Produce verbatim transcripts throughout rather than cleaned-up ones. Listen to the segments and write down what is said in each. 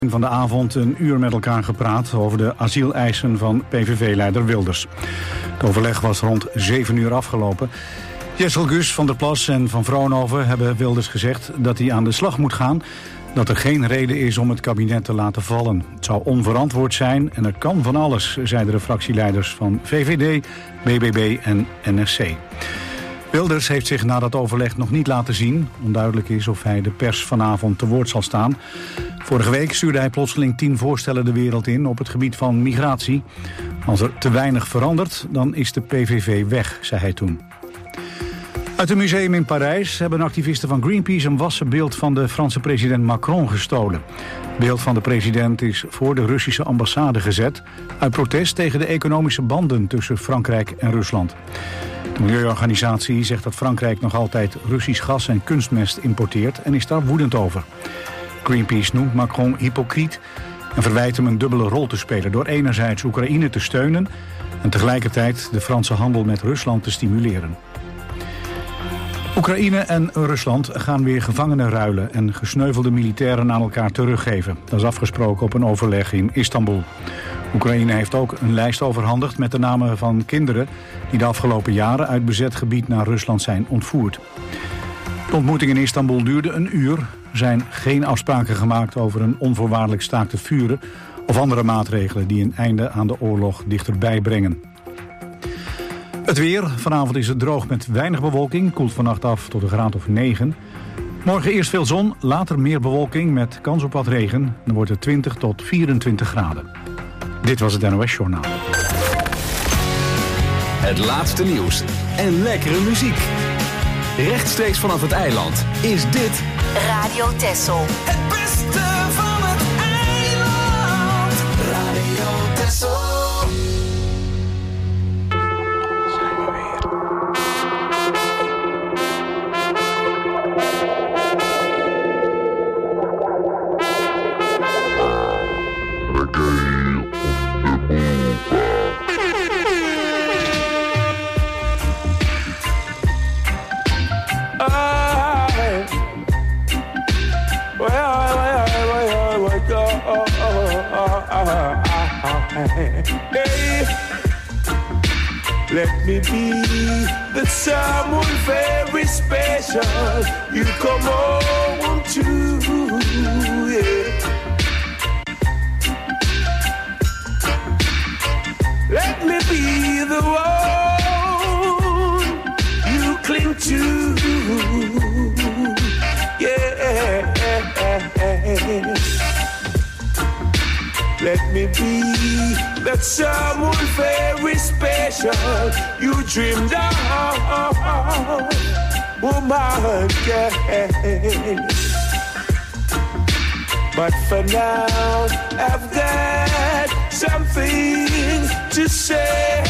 van de avond een uur met elkaar gepraat over de asieleisen van P V V-leider Wilders. Het overleg was rond zeven uur afgelopen. Jessel Gus, Van der Plas en Van Vroonhoven hebben Wilders gezegd dat hij aan de slag moet gaan. Dat er geen reden is om het kabinet te laten vallen. Het zou onverantwoord zijn en er kan van alles, zeiden de fractieleiders van V V D, B B B en N S C. Wilders heeft zich na dat overleg nog niet laten zien. Onduidelijk is of hij de pers vanavond te woord zal staan. Vorige week stuurde hij plotseling tien voorstellen de wereld in op het gebied van migratie. Als er te weinig verandert, dan is de P V V weg, zei hij toen. Uit een museum in Parijs hebben activisten van Greenpeace een wassen beeld van de Franse president Macron gestolen. Het beeld van de president is voor de Russische ambassade gezet uit protest tegen de economische banden tussen Frankrijk en Rusland. De milieuorganisatie zegt dat Frankrijk nog altijd Russisch gas en kunstmest importeert en is daar woedend over. Greenpeace noemt Macron hypocriet en verwijt hem een dubbele rol te spelen door enerzijds Oekraïne te steunen en tegelijkertijd de Franse handel met Rusland te stimuleren. Oekraïne en Rusland gaan weer gevangenen ruilen en gesneuvelde militairen aan elkaar teruggeven. Dat is afgesproken op een overleg in Istanbul. Oekraïne heeft ook een lijst overhandigd met de namen van kinderen die de afgelopen jaren uit bezet gebied naar Rusland zijn ontvoerd. De ontmoeting in Istanbul duurde een uur. Er zijn geen afspraken gemaakt over een onvoorwaardelijk staakt het vuren of andere maatregelen die een einde aan de oorlog dichterbij brengen. Het weer. Vanavond is het droog met weinig bewolking. Koelt vannacht af tot een graad of negen. Morgen eerst veel zon, later meer bewolking met kans op wat regen. Dan wordt het twintig tot vierentwintig graden. Dit was het N O S Journaal. Het laatste nieuws en lekkere muziek. Rechtstreeks vanaf het eiland is dit Radio Texel. Het beste van het eiland. Radio Texel. Hey, let me be the someone very special you come home to, yeah. Let me be the one you cling to, yeah. Let me be that someone very special you dreamed of, woman, yeah. But for now, I've got something to say,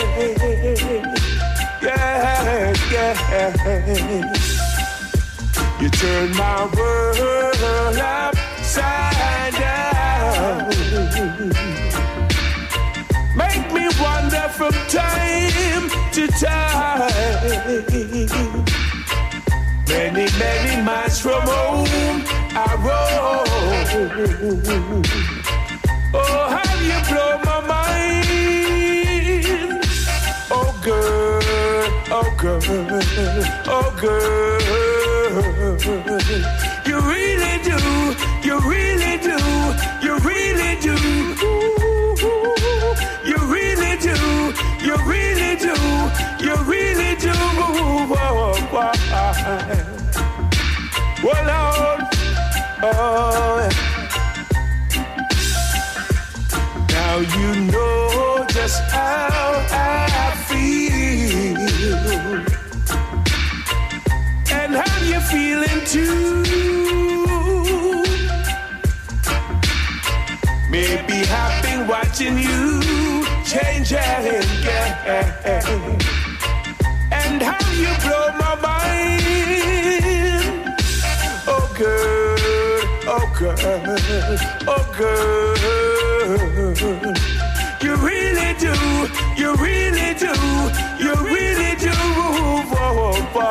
yeah, yeah. You turn my world upside down. Make me wander from time to time. Many, many miles from home I roam. Oh, how you blow my mind. Oh, girl, oh, girl, oh, girl. You really do, you really do, you really do. You really do, you really do, you really do. Well, Lord, oh. Now you know just how I feel, and how you feeling too. Maybe I've been watching you change and yeah, and how you blow my mind. Oh girl, oh girl, oh girl. You really do, you really do, you really do. Oh, oh,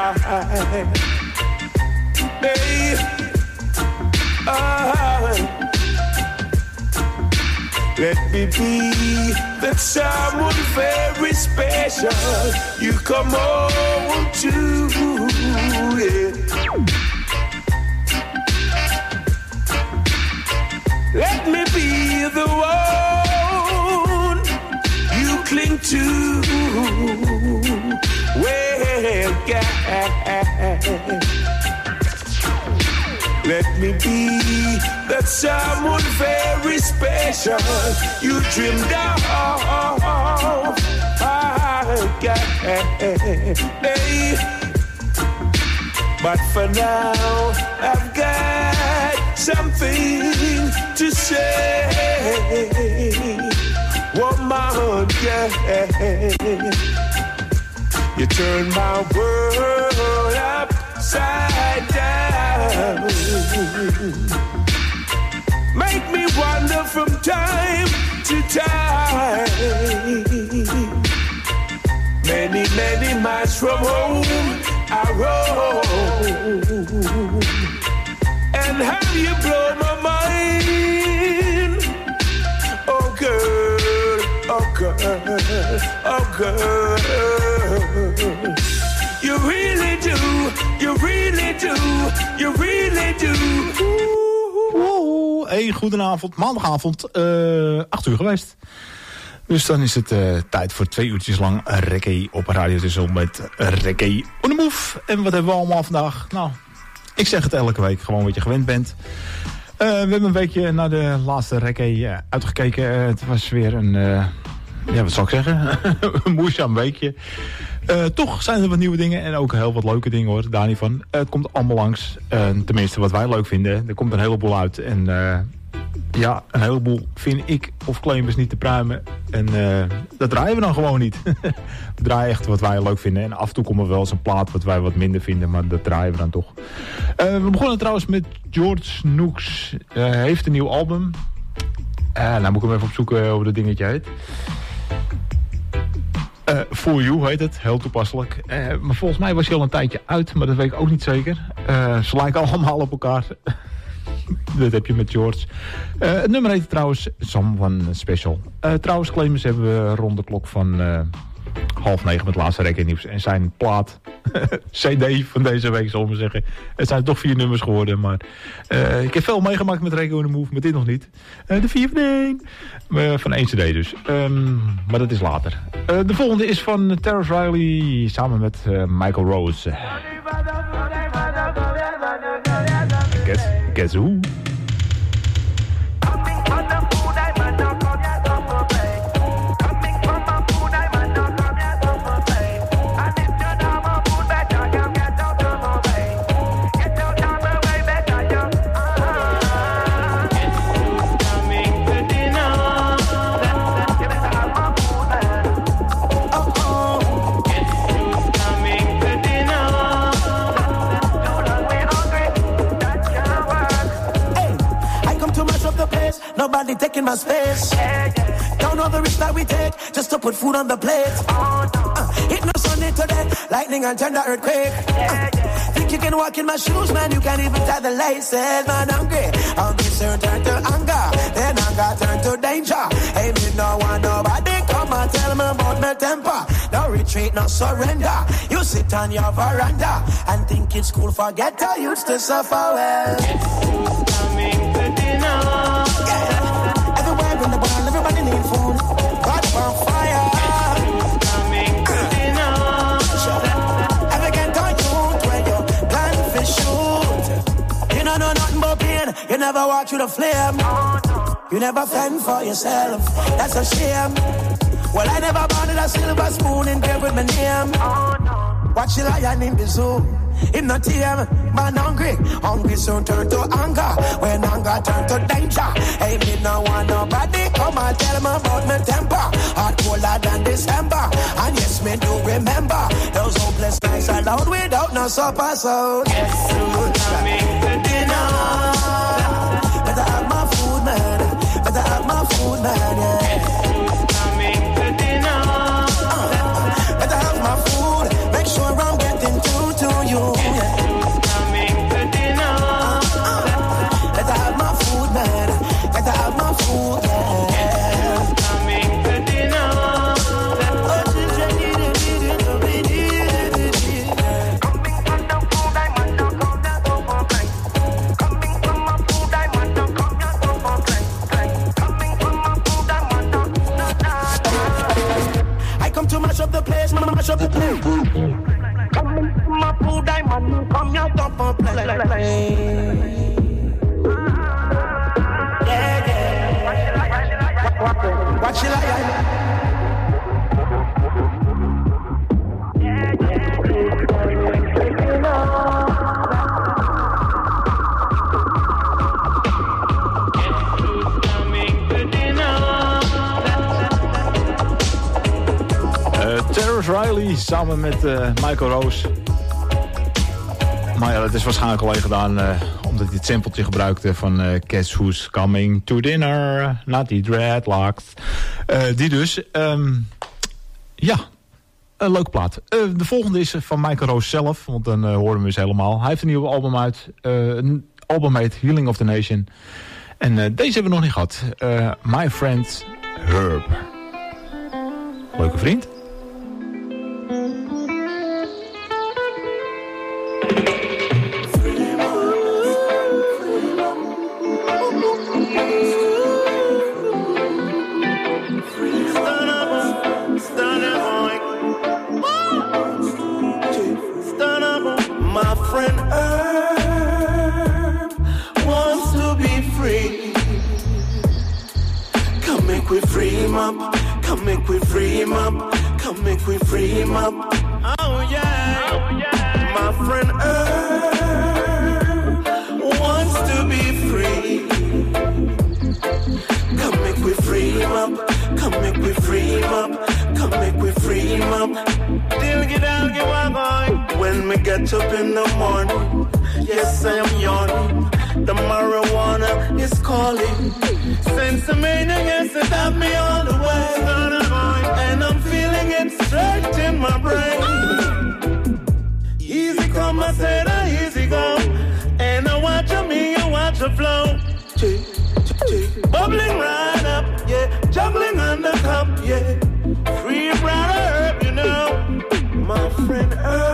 oh. Hey, oh. Let me be that someone very special you come home to, yeah. Let me be the one you cling to, well, God. Let me be that someone very special you dreamed of, oh, God. Hey. But for now, I've got something to say, woman, yeah. You turn my world upside down, make me wander from time to time, many, many miles from home I roam, and how you blow my mind, oh girl, oh girl, oh girl, you really do, you really do, you really do. Wow, hey, goedenavond, maandagavond, uh, acht uur geweest. Dus dan is het uh, tijd voor twee uurtjes lang reggae op Radio Tessel met Reggae on the Move. En wat hebben we allemaal vandaag? Nou, ik zeg het elke week, gewoon wat je gewend bent. Uh, we hebben een weekje naar de laatste reggae uh, uitgekeken. Uh, het was weer een, uh, ja wat zal ik zeggen, een moeizaam weekje. Uh, toch zijn er wat nieuwe dingen en ook heel wat leuke dingen hoor, daar niet van. Uh, het komt allemaal langs, uh, tenminste wat wij leuk vinden. Er komt een heleboel uit en... Uh, Ja, een heleboel vind ik of claimers niet te pruimen. En uh, dat draaien we dan gewoon niet. We draaien echt wat wij leuk vinden. En af en toe komt er wel eens een plaat wat wij wat minder vinden. Maar dat draaien we dan toch. Uh, we begonnen trouwens met George Nooks. Hij uh, heeft een nieuw album. Uh, nou moet ik hem even opzoeken hoe dat dingetje heet. Uh, For You heet het, heel toepasselijk. Uh, maar volgens mij was hij al een tijdje uit. Maar dat weet ik ook niet zeker. Uh, ze lijken allemaal op elkaar. Dat heb je met George. Uh, het nummer heet trouwens Someone Special. Uh, trouwens, claimers hebben we rond de klok van uh, half negen met het laatste reggae nieuws. En zijn plaat, C D van deze week, zal ik maar zeggen. Het zijn toch vier nummers geworden, maar uh, ik heb veel meegemaakt met Reggae on the Move, met dit nog niet. Uh, de vier van één. Uh, van één C D dus. Um, maar dat is later. Uh, de volgende is van Terrence Riley samen met uh, Michael Rose. Guess, guess who? Nobody taking my space. Yeah, yeah. Don't know the risk that we take just to put food on the plate. Oh, no. uh, It no Sunday today, lightning and thunder earthquake. Yeah, uh, yeah. Think you can walk in my shoes, man? You can't even tie the laces. Man, hungry, hungry soon turn to anger, then anger turn to danger. Hey, me no want nobody come and tell me about my temper. No retreat, no surrender. You sit on your veranda and think it's cool. Forget I used to suffer well. Coming to dinner. Yeah, everywhere in the world, everybody need food. God for fire. Coming to dinner. Ever get on youth where you plan for shoot? You don't know nothing but pain. You never walk through the flame. You never fend for yourself. That's a shame. Well, I never wanted a silver spoon engraved with my name. Watch the lion in the zoo. Him not tame, man hungry. Hungry soon turn to anger. When anger turn to danger. Hey, me no want nobody come and tell me about my temper. Hot colder than December. And yes, me do remember those hopeless nights alone without no supper. So yes, soon coming to dinner. Better have my food, man. Better have my food, man, yeah. Coming to dinner. Uh, better have my food. Make sure I'm getting through to you. Yeah. Coming to dinner. Uh, uh, better have my food, man. Better have my food, yeah. Watch it like Terrence Riley samen met uh, Michael Rose. Maar ja, dat is waarschijnlijk alleen gedaan uh, omdat hij het sampletje gebruikte van uh, Guess Who's Coming to Dinner. Not die dreadlocks. Uh, die dus. Um, ja, een leuke plaat. Uh, de volgende is van Michael Rose zelf, want dan uh, horen we hem eens helemaal. Hij heeft een nieuwe album uit. Uh, een album heet Healing of the Nation. En uh, deze hebben we nog niet gehad. Uh, My Friend Herb. Leuke vriend. We free him up, come make we free him up, come make we free him up. Oh yeah, oh, yeah. My friend Earl wants to be free. Come make we free him up, come make we free him up, come make we free him up. Till get out, get walk. When we get up in the morning, yes I am yawning. The marijuana is calling. Since the morning, yes, it had me all the way. And I'm feeling it straight in my brain. Easy come, I said, ah, easy go. And I watch me, I watch the flow. Bubbling right up, yeah. Juggling on the cup, yeah. Free brother herb, you know. My friend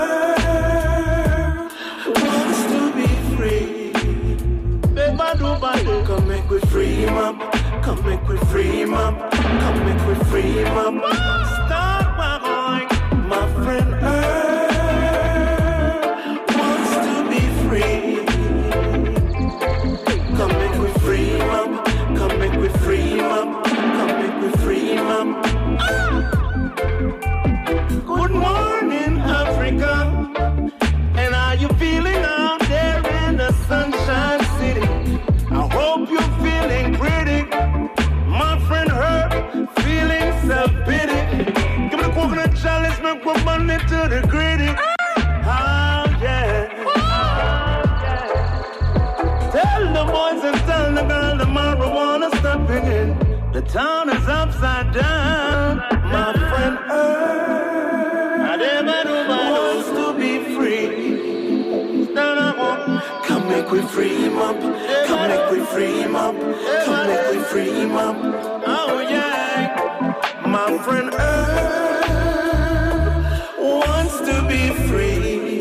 Herb wants to be free. Come make we free him up. Come make we free him up. Come make we free him up. Start my boy. My friend Earl wants to be free. Come make we free him up. Come make we free him up. Come make we free him up. Good morning, Africa. And are you feeling out there in the Sunshine City? I hope you're feeling pretty. My friend Herb, feeling self-pity. Give me the coconut chalice, make one money to the gritty. Oh yeah. Oh, yeah. Tell the boys and tell the girls the marijuana stepping in. The town is upside down. My friend Herb wants to be free. Come make we free him up. Come make we free him up. Come make we free him up. Oh yeah. My friend Earl wants to be free.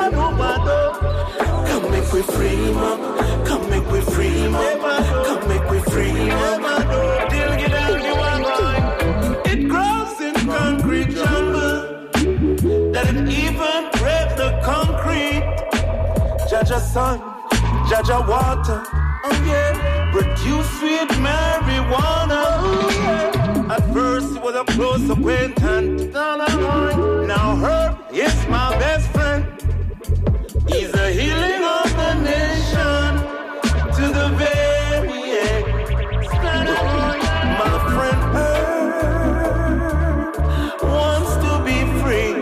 Come make we free him up. Come make we free him up. Come make we free him up. Till get out you are going. It grows in concrete jungle that it even break the concrete. Jaja sun, Jaja water, oh yeah. Produce sweet marijuana, oh yeah. At first it was a close acquaintance, now Herb is my best friend. He's the healing of the nation to the very end. My friend Herb wants to be free.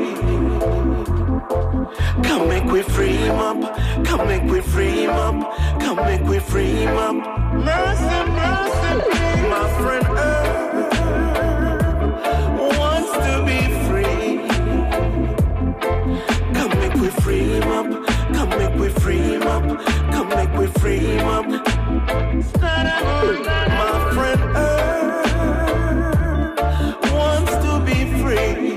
Come make we free him up. Come make we free him up. Come make we free him up. Mercy, mercy, please. My friend Herb wants to be free. Come make we free him up. Come make we free him up. Come make we free him up. My friend Herb wants to be free.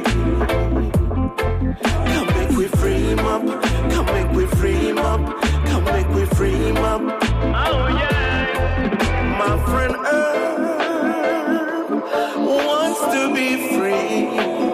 Come make we free him up. Come make we free him up. Come make we free him up. Oh yeah. My friend Herb wants to be free.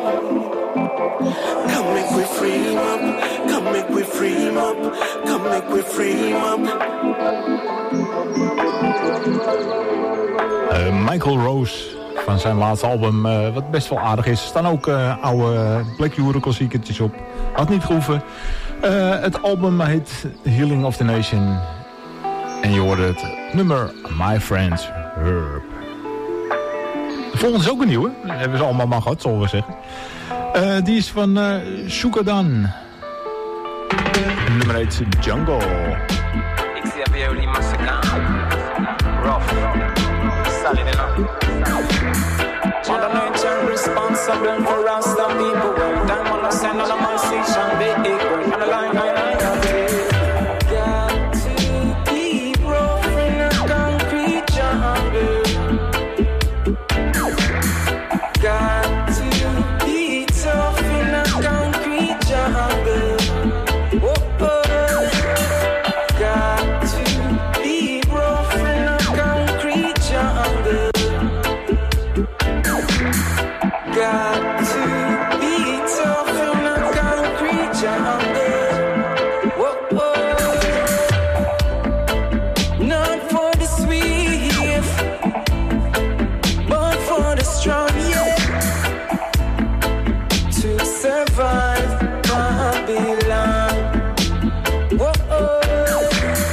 Come make we free him up. Come make we free him up. Come make we free him up. Uh, Michael Rose van zijn laatste album, uh, wat best wel aardig is. Er staan ook uh, oude Black Euro klassiekertjes op. Had niet gehoeven. Uh, het album heet Healing of the Nation. En je hoorde het nummer My Friends Herb. De volgende is ook een nieuwe. Dat hebben ze allemaal maar gehad, zullen we zeggen. Uh, die is van uh, Shukadan. Het nummer heet Jungle. Ik zie even jullie massacre. Rough. Solid enough. Mother nature responsible for us the people. Well, time on the send on the message and they equal. On the line, line, line, line. Got to be rough in a concrete jungle. Got to be tough in a concrete jungle. Whoa, oh. Got to be rough in a concrete jungle. Got to be tough in a concrete jungle. Whoa, oh. Not for the swift, but for the strong, yeah. To survive Babylon. Whoa, oh.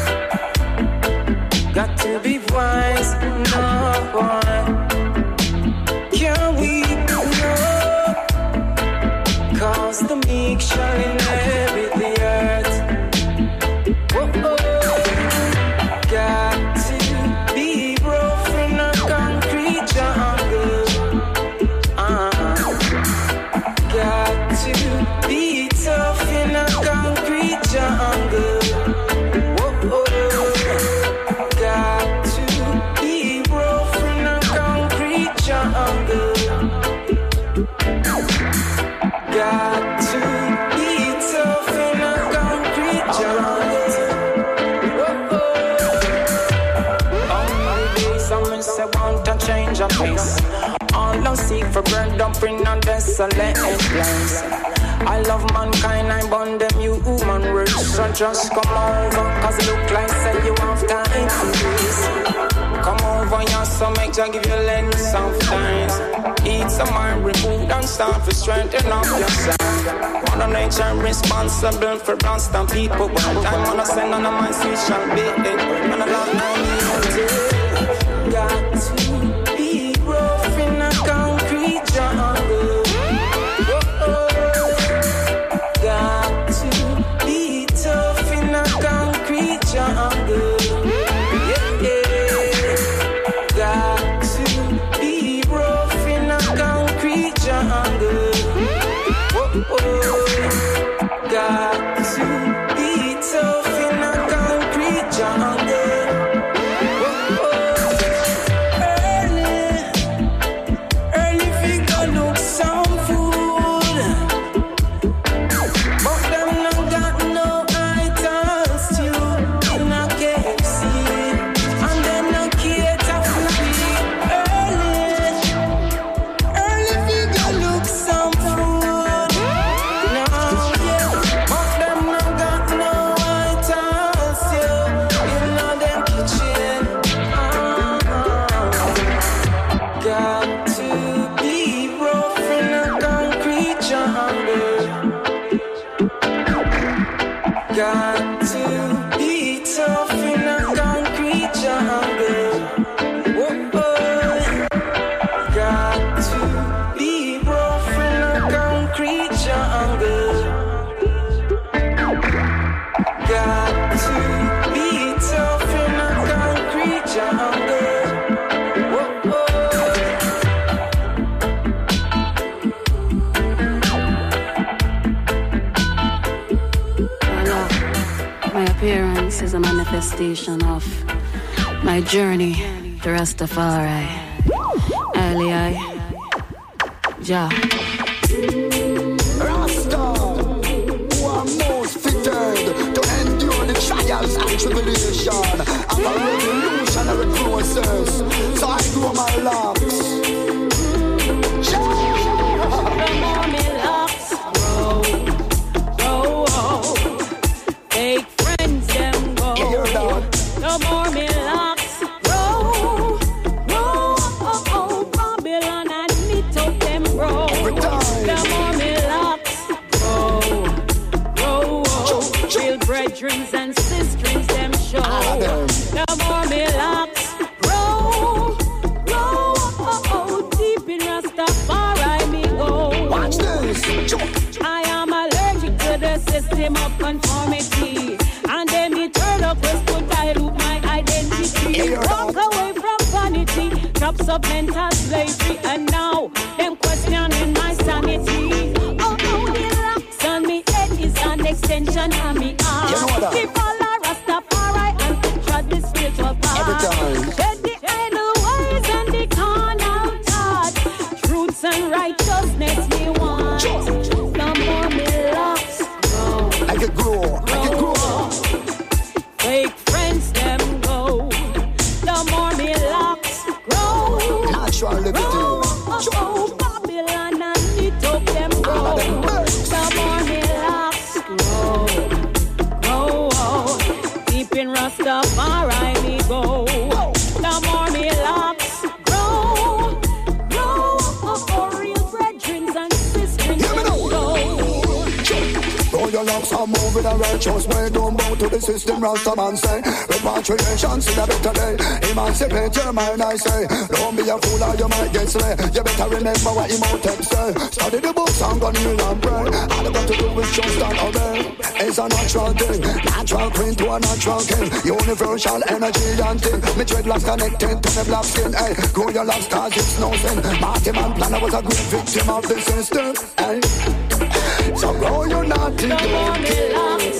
Got to be wise, no boy. Can we know? Cause the meek shall inherit the earth. Whoa, oh. Got to be rough in a concrete jungle. Uh-huh. Got to be tough in a concrete jungle. Whoa, oh. Got to be rough in a concrete jungle. Got to be tough in a concrete jungle. Whoa, oh. On the days I miss, I want to change a place. All I seek for bread up in a desolate place. I love mankind, I bond them human race. So just come over, cause it look like say you have time for this. Come over here, so make you give you lens sometimes. Eat some iron food and start to strengthen up yourself. Mother nature responsible for us and people. One time on a send on a my seat shall be it. And I love money. Got to be rough in a concrete jungle. Got to be tough in a concrete jungle. Yeah, yeah. Got to be rough in a concrete jungle. Whoa, whoa. Got to be tough in a concrete jungle. Whoa, whoa. Early, early figure look some food. But them not got no items to in a K F C. And then no cater for me. Early, early figure look some food. No, yeah. But them not got no items to in a them kitchen. Uh-huh. Got to be rough in a concrete jungle. Got to be tough in a concrete jungle. Whoa, oh. Got to be rough in a concrete jungle. Got to be tough in a concrete jungle. Whoa, oh. My appearance is a manifestation of my journey to Rastafari. Early I, ja. Rasta, who are most fitted to endure the trials and tribulation of a revolutionary process. So I grow my locks. No more me locks, roll, roll, oh, oh, Babylon. them of conformity. And then me turn up west to dilute my identity. Walk away from vanity, drops of mental slavery. And now, them questioning my sanity. Oh, oh, the locks on me head is an extension of me arm. You know that. Keep all the Rastafari and tread the spiritual path. Every time. Shed the idle ways and the carnal thoughts. Truths and righteousness me want. No more me locks. I can grow, I can grow. Fake friends them go. The more me locks grow. Natural liberty. Grow. Oh, oh, Babylon and me took them grow. The more me locks grow. Grow. Oh. Deep in Rastafari me go. The more me locks grow. Grow. Oh, oh, real brethren and sisters them go. Though your locks are moving and righteous way, don't bow to the system, Rastaman say. Repatriation, see a better day. Emancipate your mind, I say. Don't be a fool or you might get slay. You better remember what Imhotep say. Study the books and go kneel and pray. All you got to do is just and obey. It's a natural thing. Natural queen to a natural king. Universal energy and thing. Me dreadlocks connected to the black skin. Hey, grow your locks cause it's no sin. Marty Man Planner was a great victim of the system. Hey. So grow your naughty The more me locks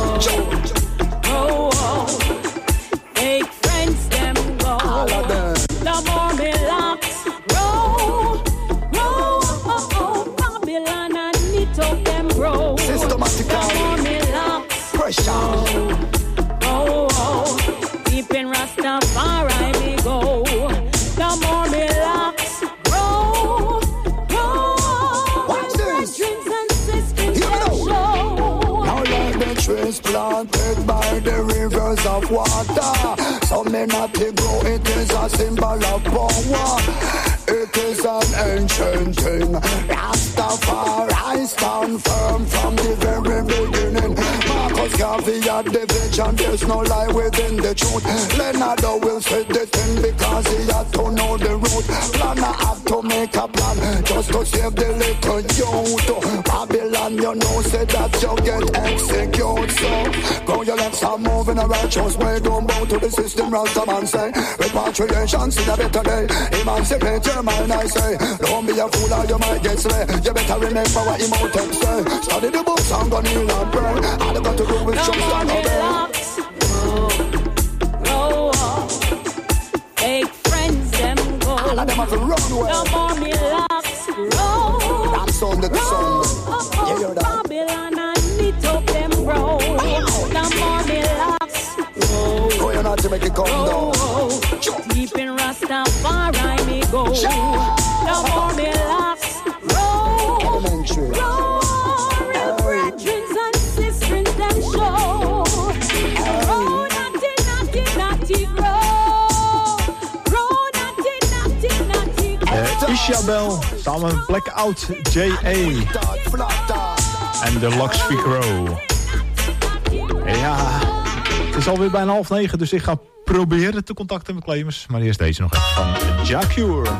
grow. Fake friends them go. All of them. The more me locks grow. Grow. Oh, oh, Babylon and me took them grow. Systematic. The more me locks Pressure. grow. Deep in Rastafari me go. The more me locks grow. Grow. Watch this. Brethren and sisters Here we them go. show. Now like the trees planted by the rivers of water. So may not to grow, it is a symbol of power. It is an ancient thing. Rastafari stand firm from the very beginning. Marcus Garvey had the vision, there's no lie within the truth. Leonardo will say the thing because he had to know the route. Planner had to make a plan just to save the little youth. Babylon, you know, say that you get executed. So go your legs are moving a righteous way. Don't bow to the system, Rastaman say. Repatriation, see a better day. Emancipate your mind, I say. Don't be a fool or you might get slay. You better remember what Imhotep say. Study the books and go kneel and pray. All you got to do is just stand obey. Grow up. Fake friends them go. All of them have to run away. The more me locks grow. Dance on the sun. You hear that? Babylon and me took them grow. The more me locks grow. Go you're not to make it come down. Grow. Deep in Rastafari me go. The more me locks grow. Elementary. Grow. Real brethren and sisters them show. Grow, natty, natty, natty, grow. Grow, natty, natty, natty, grow. Uh, Isabel, samen met Blackout J A en de Lux Grow. Ja, het is alweer bijna half negen, dus ik ga proberen te contacten met claimers. Maar eerst deze nog even van Ja Cure.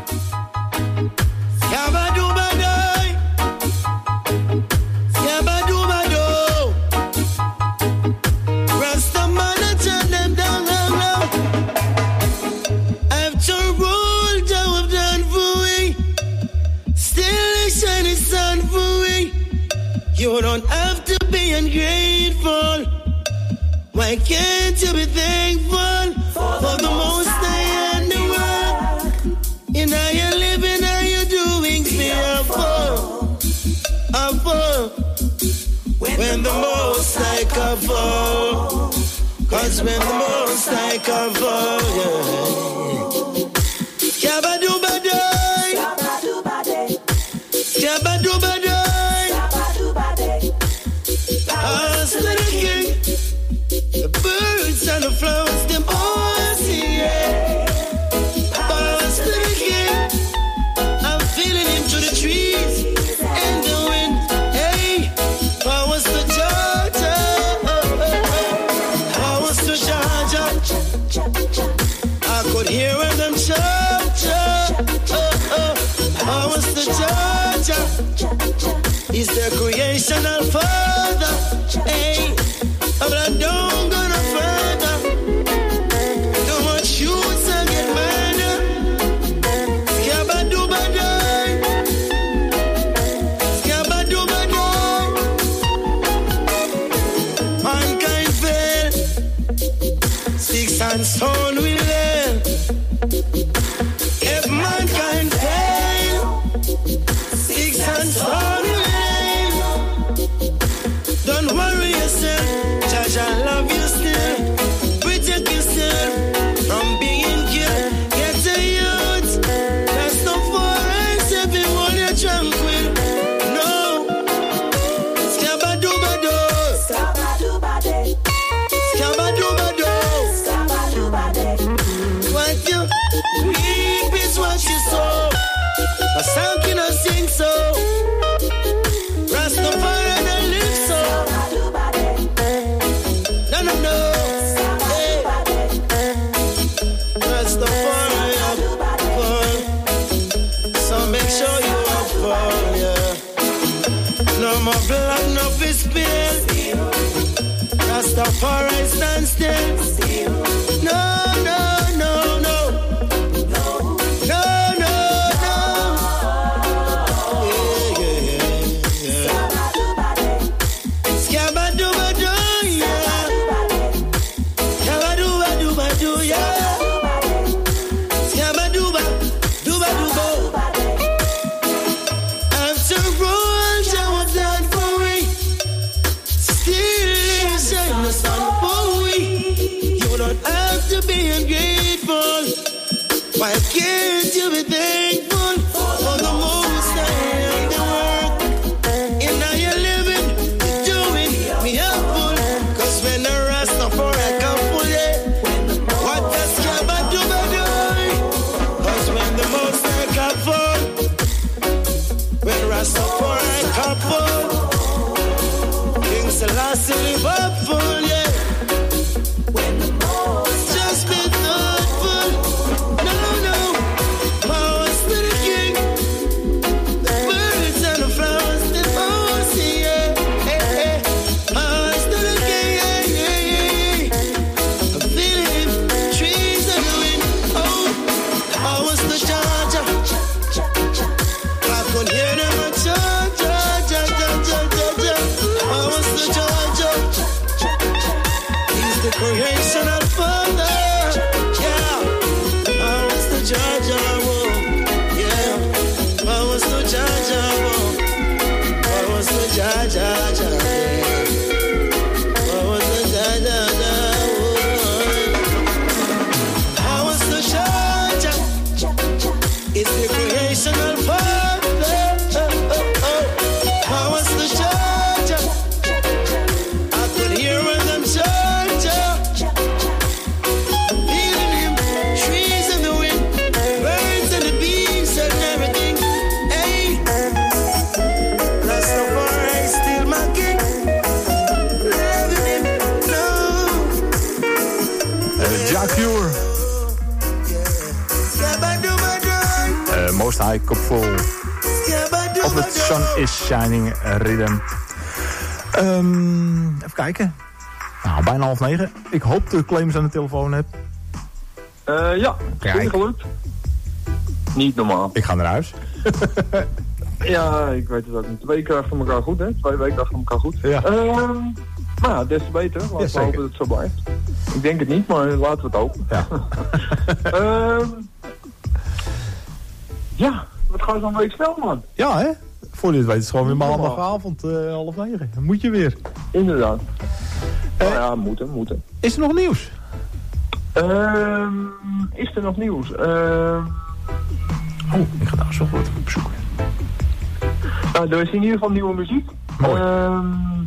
You don't have to be ungrateful. Why can't you be thankful for, for the most I and the world? In how you living, how you doing, fearful, awful. When the most I come fall, cause when the most I come fall, yeah. Yabba do ba day, yabba do ba day, yabba do ba day. Us to the king, the birds and the flowers, them all sing, yeah. Us to the king, I'm feeling him through the trees and the wind. Hey, powers to Georgia, powers to Georgia. I could hear them chop, chop, powers to Georgia. He's the creational father. Hey, but I don't go no further. Too much youths and get murdered. Scabba-dooba-die. Scabba-dooba-die. Mankind fail. Sticks and stone will learn. If mankind fail, sticks and stone will learn. Don't worry yourself, Judge, I love you still. Protect yourself from being killed. Get the youth, that's not for us. Everyone you're tranquil. No, scabba-dooba-do. Scabba-dooba-day. Scabba-dooba-do. Scabba-dooba-day. What you reap is what you sow. A song cannot sing so. Rastafari don't live so. No, no, no. Hey. Rastafari up fall. So make sure you up fall, yeah. No more blood, no fist spill. Rastafari stand still. No, no, no, no. No, no, no. Yeah, yeah, yeah, yeah. Scabba-dooba-doo, yeah. Scabba-dooba-dooba-doo, yeah. Scabba-dooba-dooba-dooba. After all, Jah was dead for we. Still shine the sun for we. You don't have to be ungrateful. Why can't you be thankful for the most high and the work? And now you're living, you're doing me helpful. Cause when the Rastafari come full, yeah. What does Scabba-dooba-do? Cause when the most high come full, when Rastafari come full, King Selassie live up full, yeah. Just be thoughtful. No, no. Powers to the king. The birds and the flowers that most see, yeah. Hey, hey. Powers to the king, yeah, yeah, yeah. I'm feeling him. Trees and the wind. Oh, powers to Georgia. I could hear them a Georgia, Georgia, Georgia, Georgia. Powers to Georgia. He's the creational father. Yeah. Powers to Georgia, whoa. Yeah. Powers to Georgia, whoa. Powers to Georgia, Georgia. Powers to Georgia, whoa. Powers to Georgia. It's the creational father. Oh, oh, oh. Powers to Georgia. I could hear when them Georgia. Feeling him, trees and the wind, birds and the bees and everything. Hey, Rastafari is still my king. Loving him, no. Ja Cure. Scabba-dooba-doo. Uh, Most High Cup Full. Of het Sun is Shining Rhythm. Um, even kijken. Nou, bijna half negen. Ik hoop dat Clemens aan de telefoon hebt. Uh, ja, Kijk. goed gelukt. Niet normaal. Ik ga naar huis. Ja, ik weet het ook niet. Twee keer achter elkaar goed, hè? Twee weken achter elkaar goed. Ja. Uh, maar ja, des te beter. Laten we zeker. hopen dat het zo blijft. Ik denk het niet, maar laten we het hopen. Ja. uh, ja, wat gaan we zo'n week snel, man? Ja, hè? Voor dit weet is het gewoon weer Niet normaal. maandagavond, uh, half negen. Dan moet je weer. Inderdaad. Uh, nou ja, moeten, moeten. Is er nog nieuws? Uh, is er nog nieuws? Uh, oh, ik ga daar zo wat opzoeken. Nou, er is in ieder geval nieuwe muziek. Mooi. Uh,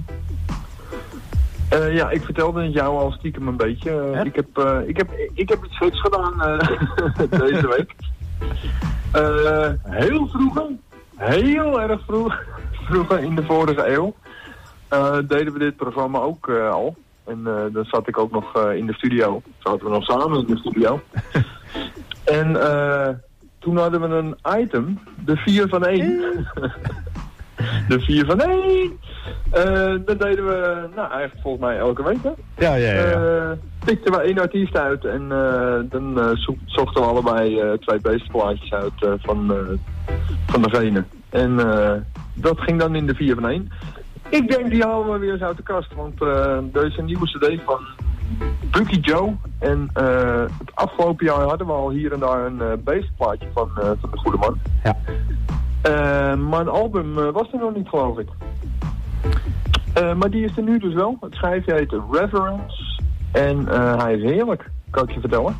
uh, ja, ik vertelde het jou al stiekem een beetje. Uh, ik, heb, uh, ik, heb, ik heb iets geks gedaan uh, deze week. Uh, heel vroeger, heel erg vroeg, vroeger in de vorige eeuw, uh, deden we dit programma ook uh, al. En uh, dan zat ik ook nog uh, in de studio. Zaten we nog samen in de studio. En uh, toen hadden we een item, de vier van één. De vier van één. Uh, dat deden we, nou eigenlijk volgens mij elke week, hè? Ja, ja, ja. Uh, pikten we één artiest uit en uh, dan uh, zo zochten we allebei uh, twee beste plaatjes uit uh, van, uh, van degene. En uh, dat ging dan in de vier van één. Ik denk die halen we weer eens uit de kast, want uh, er is een nieuwe cd van Bucky Joe. En uh, het afgelopen jaar hadden we al hier en daar een uh, beestplaatje van, uh, van de goede man. Ja. Uh, maar een album uh, was er nog niet, geloof ik. Uh, maar die is er nu dus wel. Het schijfje heet Reverence. En uh, hij is heerlijk, kan ik je vertellen.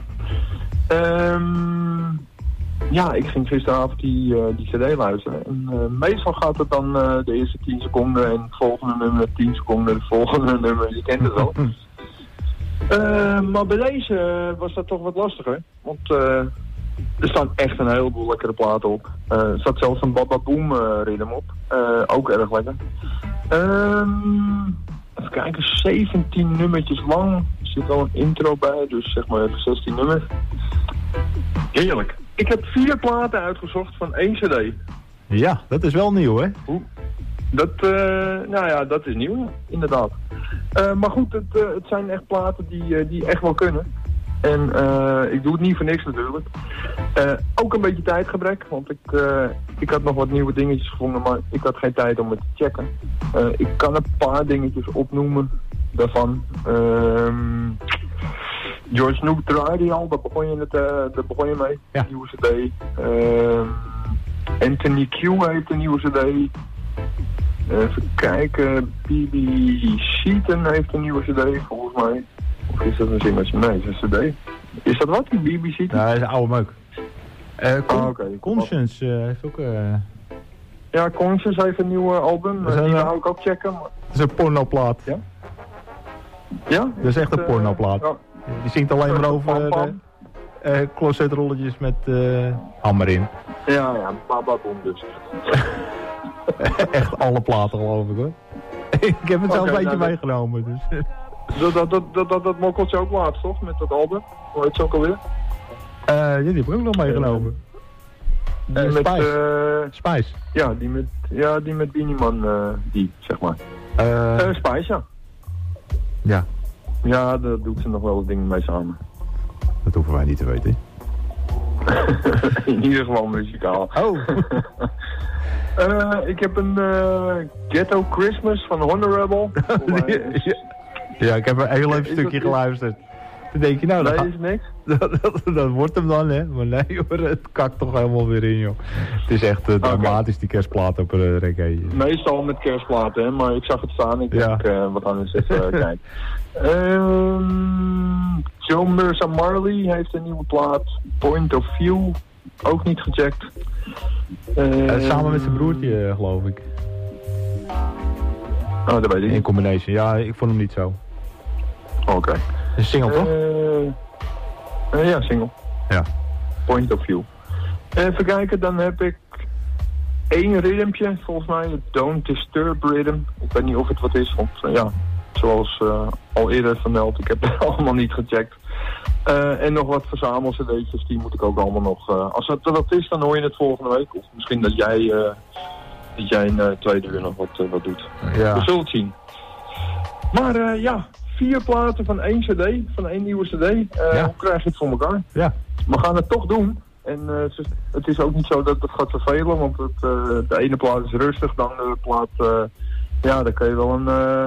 Um, ja, ik ging gisteravond die, uh, die cd luisteren. En uh, meestal gaat het dan uh, de eerste tien seconden en het volgende nummer tien seconden, het volgende nummer, je kent het wel. Uh, maar bij deze uh, was dat toch wat lastiger. Want uh, er staan echt een heleboel lekkere platen op. Uh, er staat zelfs een Baba Boom uh, ritme op. Uh, ook erg lekker. Um, even kijken, zeventien nummertjes lang. Er zit wel een intro bij, dus zeg maar even zestien nummers. Heerlijk. Ik heb vier platen uitgezocht van één cd. Ja, dat is wel nieuw, hè? Hoe? Dat, uh, nou ja, dat is nieuw, inderdaad. Uh, maar goed, het, uh, het zijn echt platen die, uh, die echt wel kunnen. En uh, ik doe het niet voor niks natuurlijk. Uh, ook een beetje tijdgebrek, want ik, uh, ik had nog wat nieuwe dingetjes gevonden, maar ik had geen tijd om het te checken. Uh, ik kan een paar dingetjes opnoemen daarvan. Uh, George Snoop draaide al, daar begon je, het, uh, daar begon je mee. Ja. Nieuwe cd. Uh, Anthony Q heeft een nieuwe cd. Even kijken, B B Seaton heeft een nieuwe cd volgens mij. Of is dat een zingertje? Nee, het is een cd. Is dat wat, die B B Seaton? Ja, dat is een oude meuk. Uh, Con ah, okay. Conscience uh, heeft ook... Uh... Ja, Conscience heeft een nieuw album. Uh, die wou ik ook checken. Maar... Dat is een pornoplaat. Ja? Ja? Dat is echt een pornoplaat. Uh, ja. Die zingt alleen maar over uh, uh, closetrolletjes met uh, hammer in. Ja, ja, Baba Boom dus. Echt alle platen geloof ik hoor. Ik heb het zelf okay, een beetje nou, meegenomen. Dus. Dat, dat, dat, dat, dat, dat mokkeltje ook laatst toch, met dat album? Hoe heet ze ook alweer? Uh, ja, die heb ik ook nog meegenomen. Die uh, met... Spice. Uh, Spice. Ja, die met, ja, die met Beanie Man, uh, die, zeg maar. Uh, uh, Spice, ja. Ja. Ja, daar doet ze nog wel wat dingen mee samen. Dat hoeven wij niet te weten. In ieder geval muzikaal. Oh. uh, ik heb een uh, Ghetto Christmas van Honorable. ja, ja, ik heb een heel even stukje geluisterd. Dan denk je, nou, nee, dat is niks. Dat, dat, dat wordt hem dan, hè. Maar nee, hoor, het kakt toch helemaal weer in, joh. Het is echt uh, dramatisch, okay. Die kerstplaat op uh, reggae. Meestal met kerstplaten, hè. Maar ik zag het staan. Ik ja. denk, uh, we gaan eens even uh, kijken. Um, Joe Mersa Marley heeft een nieuwe plaat. Point of View, ook niet gecheckt. Um, uh, samen met zijn broertje, uh, geloof ik. Oh, dat weet ik. In combination, ja, ik vond hem niet zo. Oké. Okay. Een single, toch? Uh, uh, ja, single. Ja. Point of View. Even kijken, dan heb ik één ritmpje, volgens mij, het Don't Disturb Rhythm. Ik weet niet of het wat is, want uh, ja, zoals uh, al eerder vermeld, ik heb het allemaal niet gecheckt. Uh, en nog wat verzamel-cd'tjes, die moet ik ook allemaal nog... Uh, als het er wat is, dan hoor je het volgende week. Of misschien dat jij, uh, dat jij in uh, tweede uur nog wat, uh, wat doet. Ja. We zullen het zien. Maar uh, ja... Vier platen van één cd, van één nieuwe cd. Uh, ja. Hoe krijg je het voor elkaar? Ja. We gaan het toch doen. En uh, het, is, het is ook niet zo dat het gaat vervelen, want het, uh, de ene plaat is rustig, de andere plaat, uh, ja, daar kun je wel een, uh,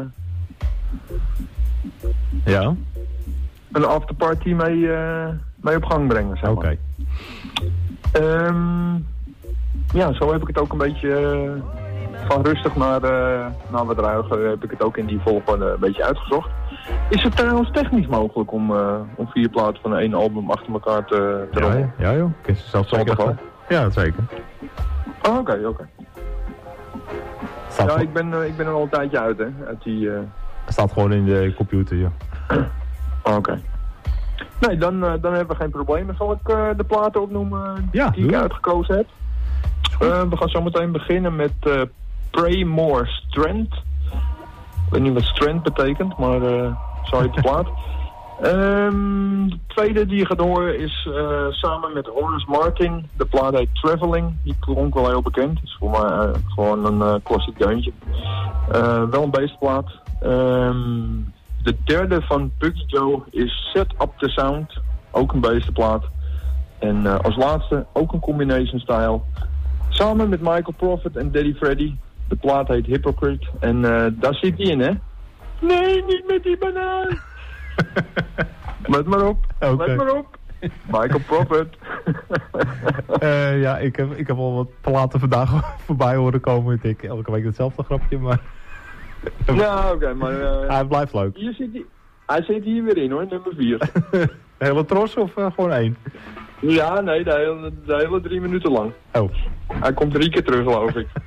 ja. een afterparty mee, uh, mee op gang brengen, zeg maar. Oké. Okay. Um, ja, zo heb ik het ook een beetje... Uh, van rustig naar, uh, naar wat ruiger heb ik het ook in die volgorde een beetje uitgezocht. Is het trouwens technisch mogelijk om, uh, om vier platen van één album achter elkaar te, te ja, rollen? Ja, joh. Ik ken ze zelf zeker wel. Ja, zeker. Oh, oké, okay, oké. Okay. Ja, ik ben, uh, ik ben er al een tijdje uit, hè. Uit die, uh... staat gewoon in de computer, joh. Oké. Okay. Nee, dan, uh, dan hebben we geen problemen. Zal ik uh, de platen opnoemen ja, die ik uitgekozen heb? Uh, we gaan zo meteen beginnen met uh, Pray More Strength. Ik weet niet wat strength betekent, maar uh, zo heet de plaat. Um, de tweede die je gaat horen is uh, samen met Horace Martin. De plaat heet Traveling. Die klonk wel heel bekend. Het is voor mij uh, gewoon een uh, klassiek deuntje. Uh, wel een beestplaat. Um, de derde van Buggy Joe is Set Up The Sound. Ook een beestenplaat. En uh, als laatste ook een combination style. Samen met Michael Prophet en Daddy Freddy. De plaat heet Hypocrite. En uh, daar zit hij in, hè? Nee, niet met die banaan. Let maar op, okay. Let maar op. Michael Prophet. uh, ja, ik heb, ik heb al wat platen vandaag voorbij horen komen. Ik elke week hetzelfde grapje, maar... ja, oké, okay, maar... Uh, hij blijft leuk. Hier zit hij, hij zit hier weer in, hoor, nummer vier. De hele tros of uh, gewoon één? Ja, nee, de hele, de hele drie minuten lang. Oh. Hij komt drie keer terug, geloof ik.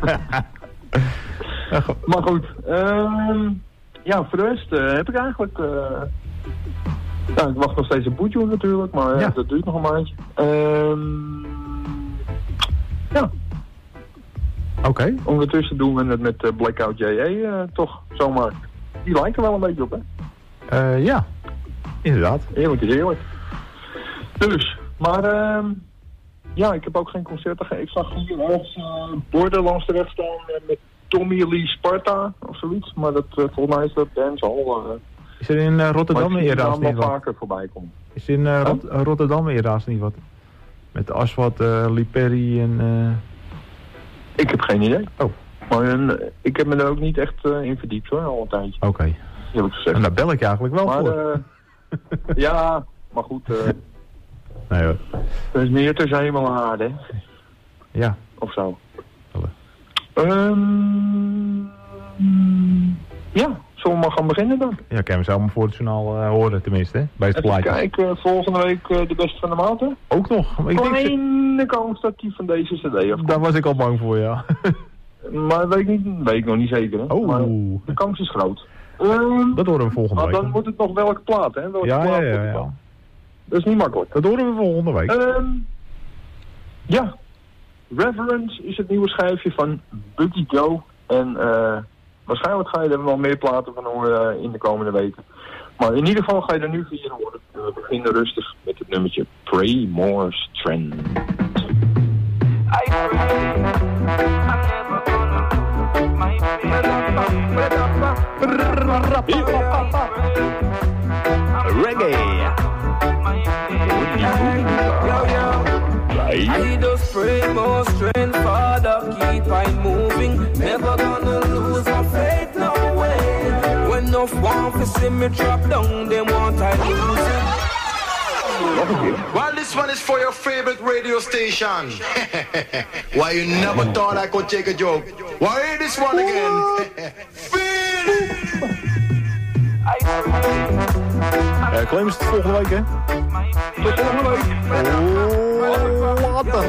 ja, go- maar goed, uh, ja, voor de rest uh, heb ik eigenlijk... Uh, ja, ik wacht nog steeds een boetje natuurlijk, maar ja. uh, dat duurt nog een maandje. Uh, ja. Oké. Okay. Ondertussen doen we het met uh, Blackout J A uh, toch zomaar. Die lijkt er wel een beetje op, hè? Uh, ja, inderdaad. Eerlijk is eerlijk. Dus, maar uh, ja, ik heb ook geen concerten gegeven. Ik zag hier als uh, Borderlands terecht staan uh, met Tommy Lee Sparta of zoiets. Maar dat, uh, volgens mij is dat dancehall. Uh, is er in uh, Rotterdam helaas niet wat? Vaker voorbij komen. Is in uh, Rot- huh? Rotterdam helaas niet wat? Met Aswad, uh, Lee Perry en... Uh... Ik heb geen idee. Oh. Maar uh, ik heb me er ook niet echt uh, in verdiept hoor, al een tijdje. Oké. Okay. En daar bel ik je eigenlijk wel maar, voor. Uh, ja, maar goed. Uh, nee hoor. Er is meer tussen hemel en aarde, hè? Ja. Of zo. Hallo. Um, ja, zullen we maar gaan beginnen dan? Ja, kan je hem allemaal voor het journaal uh, horen tenminste, hè? Bij het plaatje. Kijk, uh, volgende week uh, de beste van de maand, hè? Ook nog. Ik Kleine denk... kans dat die van deze cd afkomt. Daar was ik al bang voor, ja. maar weet ik, niet, weet ik nog niet zeker, hè? Oh. Maar de kans is groot. Um, dat horen we volgende week. Dan. dan moet het nog welke plaat, hè? Welke ja, plaat ja, ja, ja. Dat is niet makkelijk. Dat horen we volgende week. Um, ja. Reverence is het nieuwe schijfje van Buggy Joe. En uh, waarschijnlijk ga je er wel meer platen van horen uh, in de komende weken. Maar in ieder geval ga je er nu vier horen. En we beginnen rustig met het nummertje Pray More Strength. I pray I'm never gonna lose my reggae. Yo, yo. I just pray more strength, Father, keep on moving. Never gonna lose my faith, no way. When enough want to see me drop down, they want I lose it. Well, this one is for your favorite radio station. Why you never thought I could take a joke? Why hear this one again? Feel it! Uh, Clem, is het volgende week, hè? Tot volgende week. Oh, later.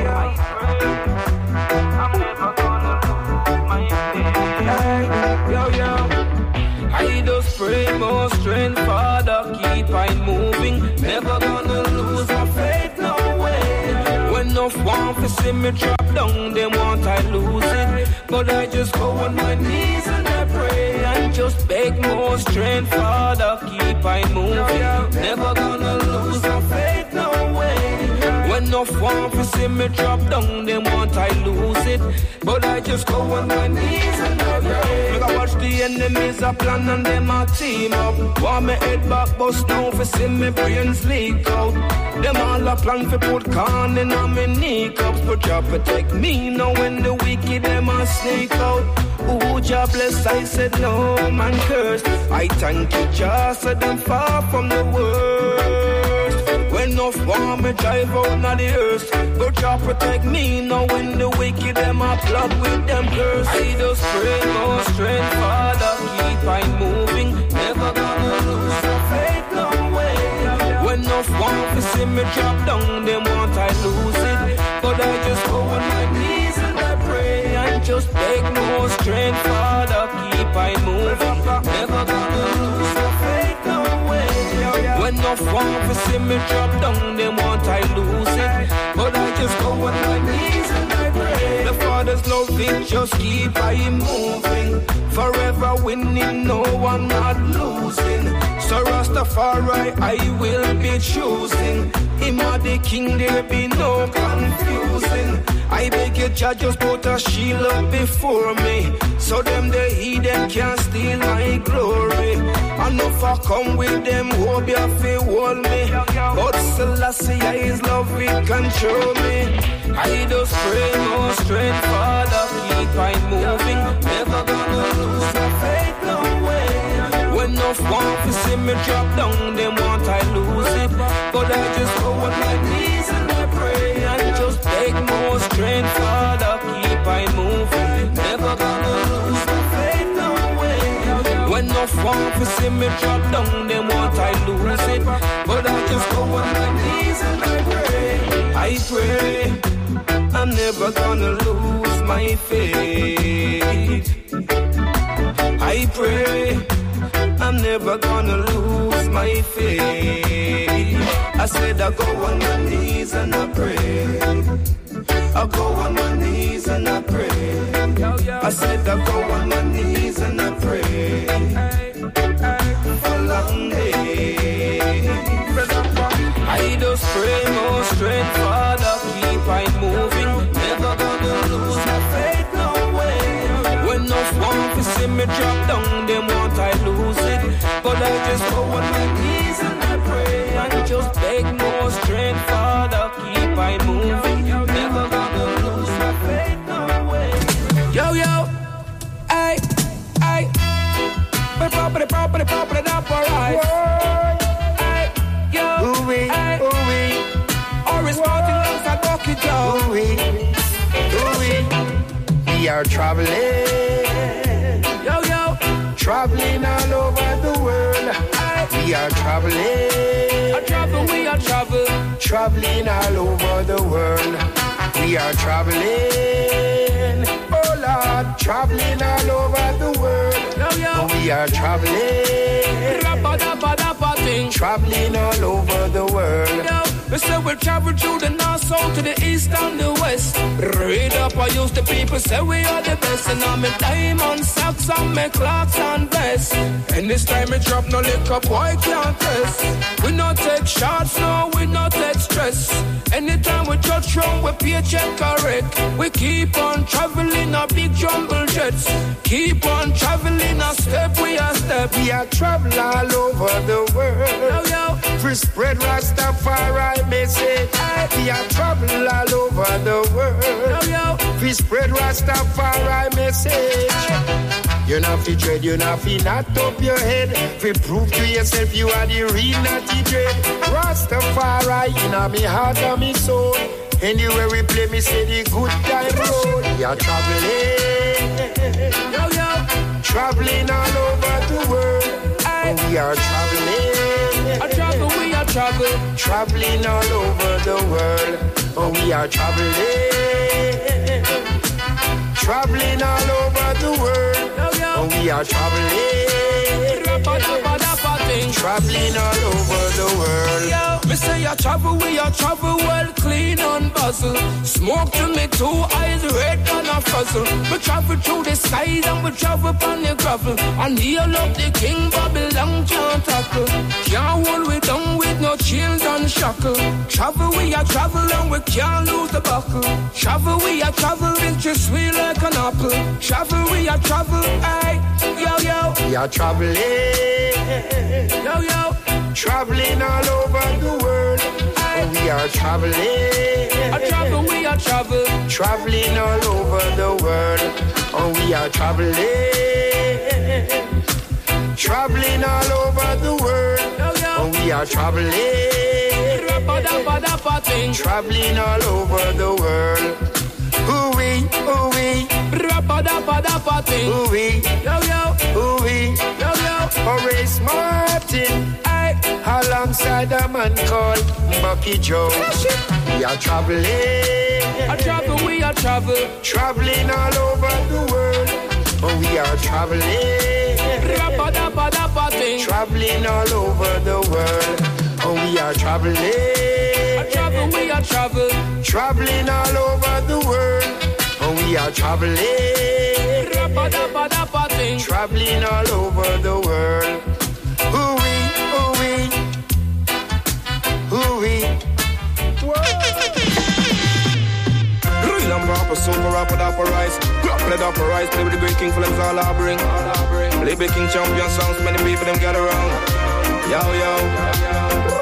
Yo, yo. I just pray more strength, Father, keep on moving. Never gonna lose my faith, no way. When enough want to see me drop down, they want I lose it. But I just go on my knees and I pray and just beg more strength, Father, keep on moving. Never gonna lose my faith, no way. When enough want to see me drop down, they want I lose it. But I just go on my knees and I pray. Look, I watch the enemies a plan and them a team up. Want me head back, bust now for see me brains leak out. Them all a plan for put corn in on me kneecaps. But Jah protect me now when the wicked them a sneak out. Ooh, Jah bless, I said no man cursed. I thank you, Jah, said I'm far from the worst. When enough want me drive out na the earth, but Jah protect me now when the wicked them a plot with them curse. I just pray more strength, Father, keep on moving. Never gonna lose my faith, no way. When enough want to see me drop down, they want I lose it. But I just go on my knees and I pray and just beg more strength, Father, keep on moving. Never gonna lose my faith, no way. When enough want to see me drop down, they want I lose it. But I just go on my knees and I pray. The Father always love it, just keep I moving. Forever winning, no I'm not losing. So Rastafari I will be choosing. Him are the king, there be no confusing. I beg you, Jah, just put a shield up before me, so them the heathen can't steal my glory. And if I come with them, hope you feel hold me. But Selassie, His love will control me. I just pray more strength, Father, keep I moving. Never gonna lose my faith, no way. When enough want to see me drop down, them want I lose it. But I just go on my knees and I pray and just beg more strength, Father, keep I moving. Never gonna lose my faith, no way. When enough want to see me drop down, them want I lose it. But I just go on my knees and I pray. I pray I'm never gonna lose my faith. I pray I'm never gonna lose my faith. I said I go on my knees and I pray. I go on my knees and I pray. I said I go on my knees and I pray. For long days I just pray more strength, Father, keep I moving. Never gonna lose my faith, no way. When enough want to see me drop down, them want I lose it. But I just go on my knees and I pray and just beg more strength, Father, keep I moving. Never gonna lose my faith, no way. Yo, yo, ay, ay, but property, property, property, that's alright. Ay, yo, ooh-wee, ooh-wee, always parting alongside Bucket Joe. Ooh-wee, ooh-wee, we are traveling. Yo, yo, traveling all over the world. We are traveling. I travel, we are travel. Traveling all over the world. We are traveling. Oh Lord, traveling all over the world. Yo, yo. We are traveling. Traveling all over the world. Yo. We say we'll travel through the north, south, to the east and the west. Read up, I used to people say we are the best. And I'm a diamond socks and my clocks and vests. And this time we drop no liquor, boy can't test. We not take shots, no, we not take stress. Anytime we touch wrong, we paycheck correct. We keep on traveling our big jumble jets. Keep on traveling a step, we a step. We are travel all over the world. Yo, yo. We spread Rastafari message. We are travel all over the world. Yo, yo. We spread Rastafari message. You not fi dread, you not fi not up your head. We prove to yourself you are the real natty dread. Rastafari in a me heart and me soul. Anywhere we play, me say the good time road. We are traveling, yo yo, traveling all over the world. Oh, we are traveling, I travel, we are travel, traveling all over the world. Oh, we are traveling, traveling all over the world. Oh, we are traveling, traveling all over the world. Yo, me say I travel, we are travel well, clean and buzzle. Smoke till me two eyes red and a fuzzle. We travel through the skies and we travel upon the gravel. And heal up the king, Babylon can't tackle. Can't hold we down with no chains and shackle. Travel, we are travel and we can't lose the buckle. Travel, we are travel, it's sweet like an apple. Travel, we are travel, aye, yo yo. We are traveling, yo yo, traveling all over the world. Oh, we are traveling, I travel, we are travel, traveling all over the world. Oh, we are traveling, traveling all over the world. Oh, we are traveling, traveling all over the world. Ooh-wee, ooh-wee, ooh-wee, yo yo, ooh-wee, yo yo. Horace Martin, aye, alongside a man called Bucky Joe. We are traveling, I travel, we are travel, traveling all over the world. Oh, we are traveling, traveling all over the world. Oh, we are traveling, I travel, we are travel, traveling all over the world. Oh, we we are traveling, traveling all over the world. Ooh-wee, ooh-wee, ooh-wee. Real and proper, super rapper, dapper rise. Play dapper rise, play with the great king for them all I bring. Play big king champion songs, many people them gather around. Yo, yo.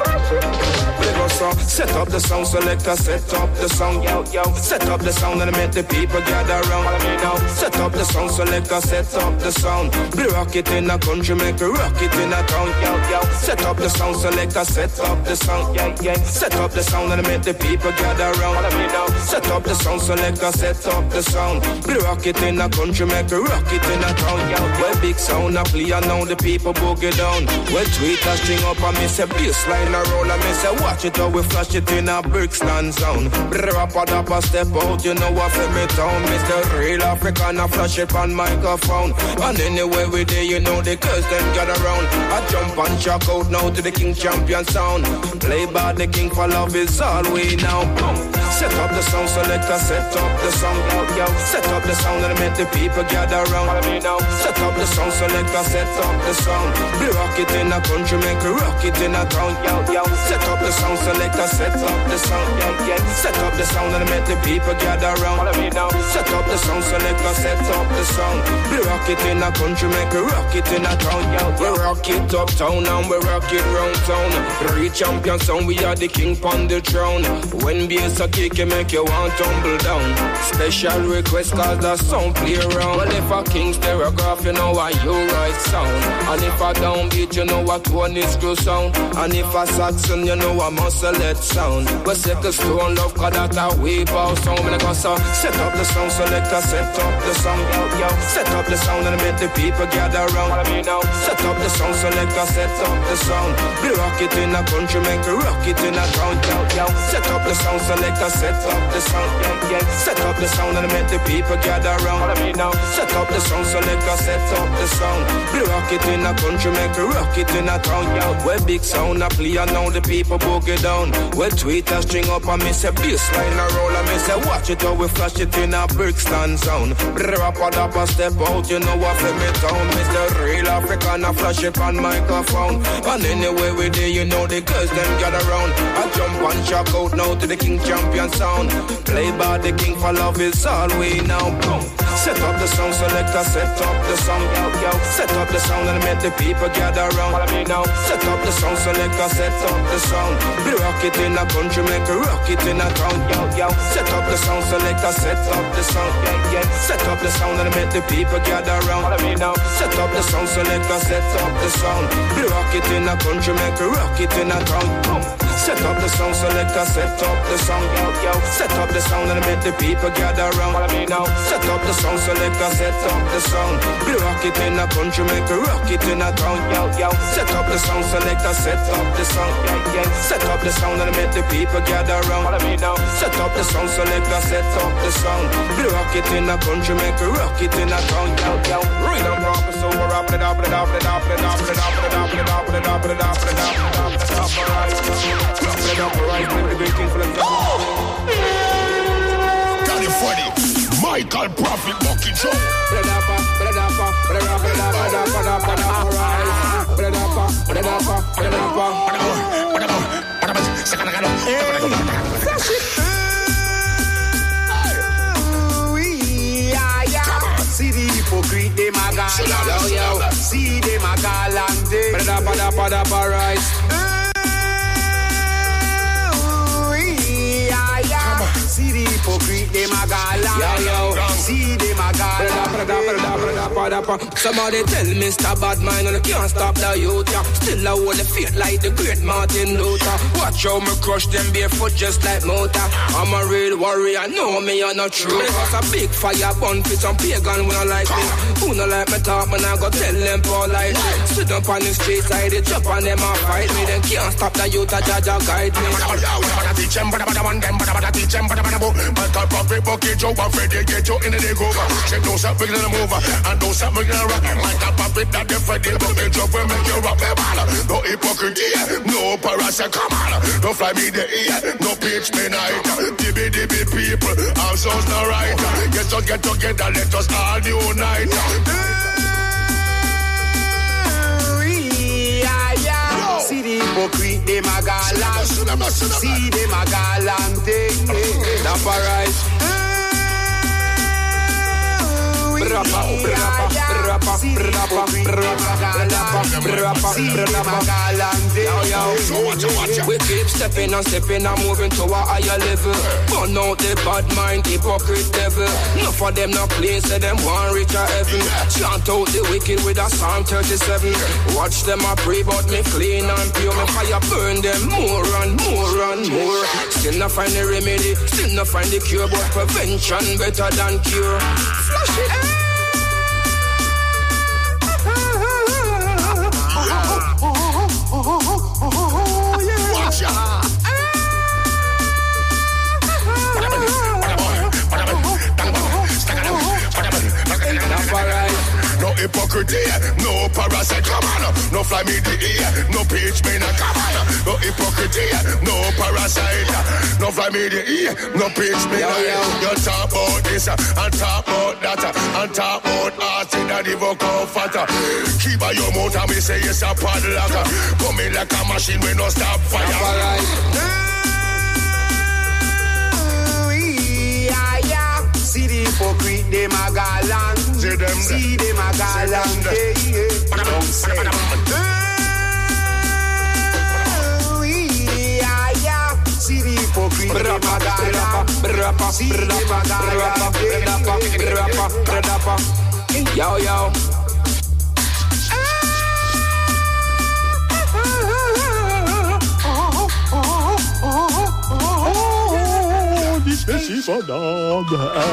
Set up the sound selector, set up the sound, yo, yo. Set up the sound and make the people gather around. Set up the sound selector, set up the sound. We rock it in a country, make we rock it in a town, yo, yo. Set up the sound selector, set up the sound, yeah, yeah. Set up the sound and make the people gather around. Set up the sound selector, set up the sound. We rock it in a country, make we rock it in a town, yo. Where big sound a play and now the people boogie down. Where tweet a string up and me say bassline a roll and me say watch it how we flash it in a Brixton sound. Rapper dapper step out, you know what for me town. Mister Real African, I flash it on microphone. And anywhere we there, you know the girls them gather around. I jump and shock out now to the king champion sound. Play by the king for love is all we know. Boom. Set up the sound selector, set up the sound, yo, yo. Set up the sound and make the people gather around. Set up the sound selector, set up the sound. We rock it in a country, make we rock it in a town, yo, yo. Set up the sound selector, set up the sound, yeah, yeah. Set up the sound and make the people gather around. Set up the sound selector, set up the sound. We rock it in a country, make we rock it in a town, yo. We rock it uptown and we rock it round town. Real champion sound, we are the king on the throne. When bass a kick, you make you want tumble down. Special request cause the sound play around. Well, if a king stereograph, you know what you right sound. And if a downbeat, you know what one is true sound. And if a Saxon, you know what muscle let sound. But second stone love, cause that a weep out sound. When I go so, set up the sound selector, set up the sound, yo, yo. Set up the sound and make the people gather around. Set up the sound selector, set up the sound. We rock it in a country, make we rock it in a town, yo, yo. Set up the sound selector, set up the sound, yeah, yeah. Set up the sound and make the people gather around. Set up the sound selector, set up the sound. We rock it in a country, make we rock it in a town, yo. Where big sound a play and now the people boogie down. Where tweet a string up and me say bassline a roll and me say watch it how we flash it in a Brixton sound. Rapper dapper step out, you know what for me town. Mister Real African, I flash it on microphone. And anywhere we there, you know the girls them gather around. I jump and shock out now to the king champion sound. Play by the king for love is all we know. Boom. Set up the sound selector, set up the sound, yo, yo. Set up the sound and make the people gather around. Set up the sound selector, set up the sound. We rock it in a country, make we rock it in a town, yo, yo. Set up the sound selector, set up the sound, yeah, yeah. Set up the sound and make the people gather around. Set up the sound selector, set up the sound. We rock it in a country, make we rock it in a town, boom. Set up the sound selector, set up the sound, yo, yo. Set up the sound and make the people gather around. Set up the sound selector, set up the sound. We rock it in a country, make we rock it in a town, yo, yo. Set up the sound selector, set up the sound, yeah, yeah. Set up the sound and make the people gather around. Set up the sound selector, set up the sound. We rock it in a country, make we rock it in a town, yo, yo. Real and proper, so we're up it up it up it up it up it up it up it up it up it up it up it up it up it up right, with the great king for the California, Michael Prophet, Bucky Joe. See the hypocrite, they my gal, yo, yo. See them a gal and they. See the hypocrite, they my gal, yo, yo. See them a gal. Somebody tell Mister Badman, and I can't stop the youth, yeah. Still I hold the faith like the great Martin Luther. Watch how me crush them barefoot just like motor. I'm a real warrior, know me or not true. But it's a big fire bun for some pagan when I like me. Who no like me talk, man, I go tell them polite. Sit up on the street side, they jump on them and fight me. Then can't stop the youth, a judge a guide me. Michael Prophet, Bucky Joe, and Freddie get you in the groove. Check don't stop making the move, and don't stop making the rock. Michael Prophet, that the Freddie, Bucky Joe, will make you rock the ball. No hypocrisy, no parasite, come on. No fly me the ear, no pitch me night. Dibby dibby people, I'm so not right. Get us get together, let us all unite. See the hypocrite, them a galant. See them a galante. That's alright. We keep stepping and stepping and moving to a higher level. Burn out the bad mind, hypocrite devil. Enough of them not play, so them want reach a heaven. Chant out the wicked with a Psalm thirty-seven. Watch them a pray, but me clean and pure. Me fire burn them more and more and more. Still not find the remedy, still not find the cure, but prevention better than cure. Flash it. No hypocrisy, no parasite, come on. No fly me the ear, no pitch me no come on. No hypocrisy, no parasite. No fly me the ear, no pitch me no. You talk about this and talk about that and talk about art in the vocal fatter. Keep by your mouth and me say yes a padlock. Come in like a machine when no stop fire. See the hypocrite, them a galant. See them, see them a galant. Don't say. See the hypocrite, them a galant. See them a galant. Yo, yo. This is a dog.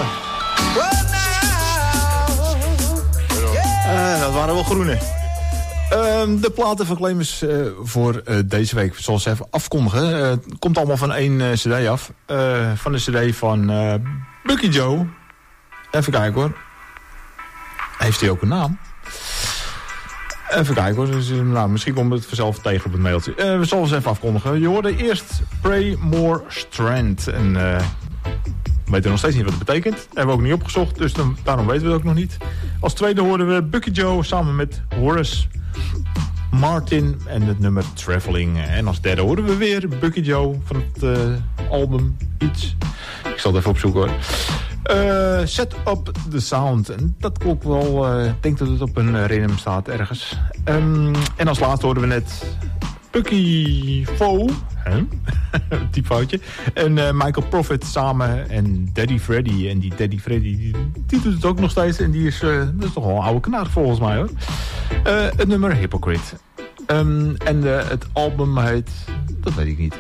Uh, dat waren wel groene. Uh, de platen van Clemens uh, voor uh, deze week, zoals ze even afkondigen. Uh, het komt allemaal van één uh, cd af. Uh, van de cd van uh, Bucky Joe. Even kijken hoor. Heeft hij ook een naam? Even kijken hoor. Dus, nou, misschien komt het vanzelf tegen op het mailtje. Uh, we zullen ze even afkondigen. Je hoorde eerst Pray More Strength. En uh, we weten nog steeds niet wat het betekent. Hebben we ook niet opgezocht, dus dan, daarom weten we het ook nog niet. Als tweede hoorden we Bucky Joe samen met Horace Martin en het nummer Traveling. En als derde hoorden we weer Bucky Joe van het uh, album Iets. Ik zal het even opzoeken hoor. Uh, set Up The Sound. En dat klopt wel. Ik uh, denk dat het op een uh, rhythm staat ergens. Um, en als laatste hoorden we net Bucky Fo. Huh? Typfoutje. En uh, Michael Prophet samen en Daddy Freddy. En die Daddy Freddy die, die doet het ook nog steeds. En die is, uh, dat is toch wel een oude knaar volgens mij hoor. Uh, het nummer Hypocrite. Um, en uh, het album heet... Dat weet ik niet.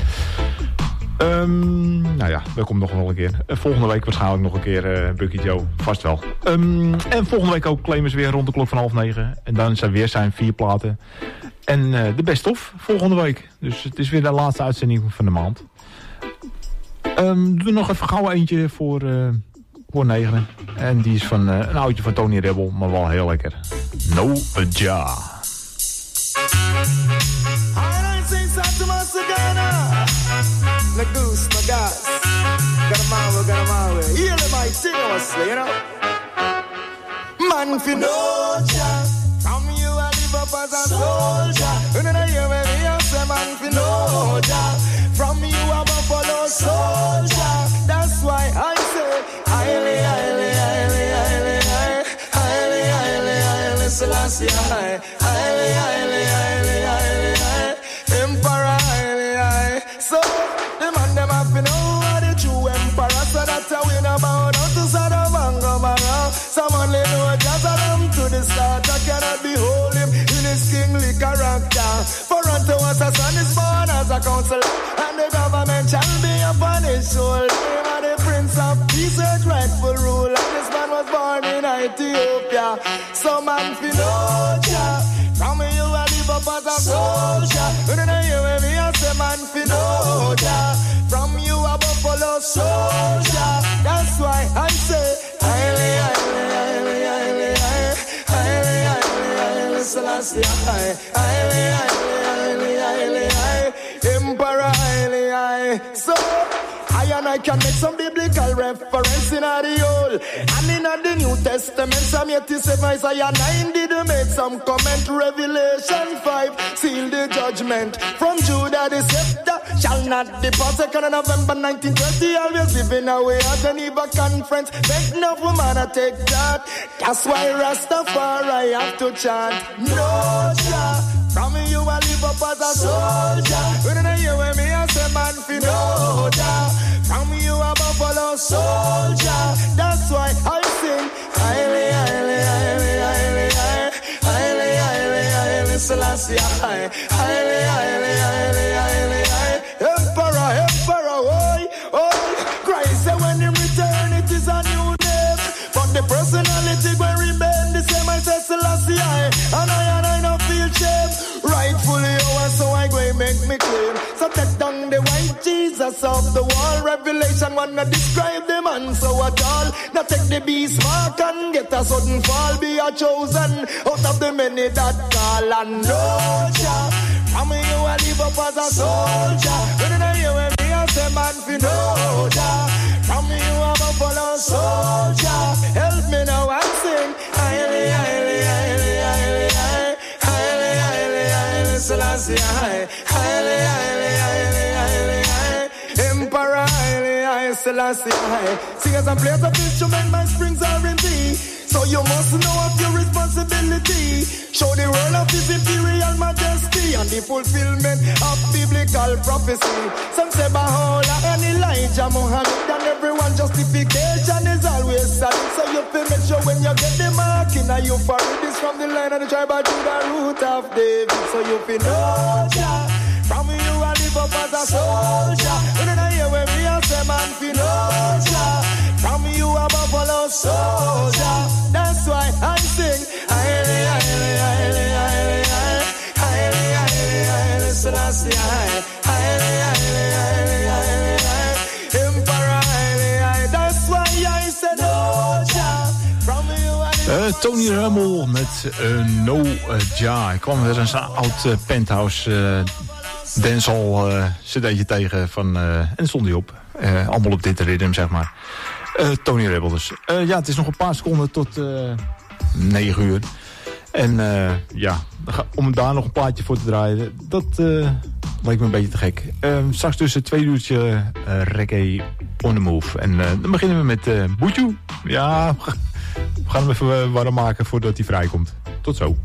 Um, nou ja, dat komt nog wel een keer. Uh, volgende week waarschijnlijk nog een keer uh, Bucky Joe. Vast wel. Um, en volgende week ook Clemens weer rond de klok van half negen. En dan zijn weer zijn vier platen. En uh, de best of volgende week. Dus het is weer de laatste uitzending van de maand. Um, doe nog even gauw eentje voor, uh, voor negen. En die is van uh, een oudje van Tony Rebel. Maar wel heel lekker. No Ja. The goose, my gosh. Got a man, we got a man, we hear them continuously, you know. Man, fi know ya. From you, I live up as a soldier. You know, you hear me, I say, man, fi know ya. From you, I'm a follow soldier. That's why I say, highly, highly, highly, highly, highly, highly, highly, highly, Selassie, highly, highly, highly, highly, highly, highly, Emperor, highly, highly. So, the man them have to know what the true emperor. So that's how we know about how to sort of and go around. Some only know just them to the start. I cannot behold him in his kingly character. For unto us a son is born as a counselor, and the government shall be upon his shoulder. Him are the prince of peace and rightful rule. And this man was born in Ethiopia. So man fi know ya. From you I live up as a soldier. You know you hear me I say man fi know ya. From you above for buffalo soldier. That's why I say, Haile, Haile, Haile, Haile, Haile, Haile, Haile, Selassie, Haile, Haile, Haile, Haile, Haile, Emperor Haile, Haile. So I and I can make some biblical reference in the Old and in the New Testament. Psalm eighty-seven, Isaiah nine did make some comment. Revelation five seal the judgment from Judah. The scepter shall not depart. Second of November nineteen twenty, always living away at Geneva Conference. Make no woman to take that. That's why Rastafari have to chant. No Jah, from me you will live up as a soldier. When I hear when me I say man fi no Jah. From you a buffalo soldier. That's why I sing Haile, Haile, Haile, Haile, Haile, Haile, Haile, Selassie, Haile, Haile, Haile, Haile, Haile, Haile, Emperor, Emperor, oi, oi. Christ said when he return it is a new name, but the personality will remain the same. I say Selassie, I, and I and I no feel shame. Rightfully yours, so I go and make me claim. So take down the white Jesus off the wall. Revelation wanna describe the man so at all. Now take the beast mark and get a sudden fall. Be a chosen out of the many that call. And no Jah, from me you a live up as a soldier. When I hear when me I say man fi no Jah. From me you a buffalo soldier. Help me now and sing Haile, Haile, Haile, Haile, Haile, Haile, Haile, Haile, Selassie, Haile, Haile, Haile, Haile, Haile, Haile, Emperor Haile, Haile, Selassie, Haile. Singers and players of instrument, my springs are in thee. So you must know of your responsibility. Show the world of his imperial majesty and the fulfillment of biblical prophecy. Some say Baha'u'llah and Elijah, Muhammad, and everyone justification is always sad. So you feel make sure when you get the mark in a you for it is from the line of the tribe of Judah, root of David. So you feel no Jah, from you I live up as a soldier. When I hear when me I say man feel no Jah, from you a buffalo soldier. That's why I sing Haile, Haile, Haile, Haile, Haile, Haile, Haile, Selassie, Haile, Haile, Haile, Haile, Haile, Haile, Emperor Haile, Haile. That's why I said no Jah, from you I live. Uh, Tony Rummel met uh, No uh, Jah. Ik kwam weer eens een oud uh, Penthouse uh, dancehall uh, cd'tje tegen van, uh, en stond die op. Uh, allemaal op dit ritme, zeg maar. Uh, Tony Rebel dus. Uh, ja, het is nog een paar seconden tot uh, negen uur. En uh, ja, om daar nog een plaatje voor te draaien, dat uh, lijkt me een beetje te gek. Uh, straks tussen twee uurtje uh, reggae on the move. En uh, dan beginnen we met uh, Boetjoe. Ja, we gaan hem even uh, warm maken voordat hij vrijkomt. Tot zo.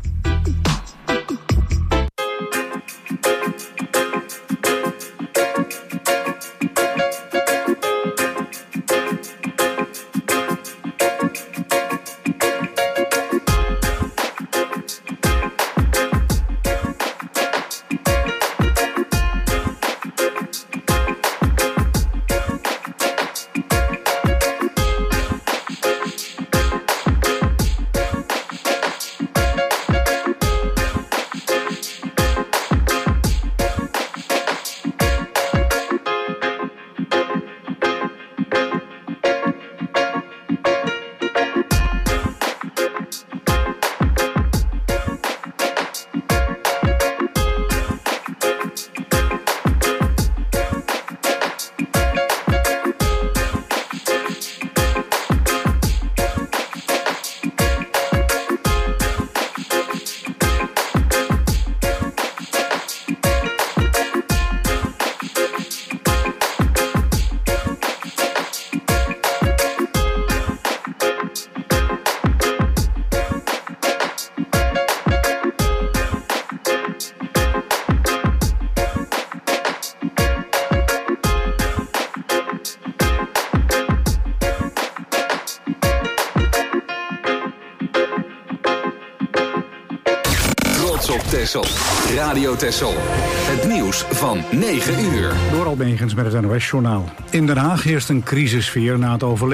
Texel. Radio Texel. Het nieuws van negen uur. Door Albegens met het N O S-journaal. In Den Haag heerst een crisissfeer na het overleg.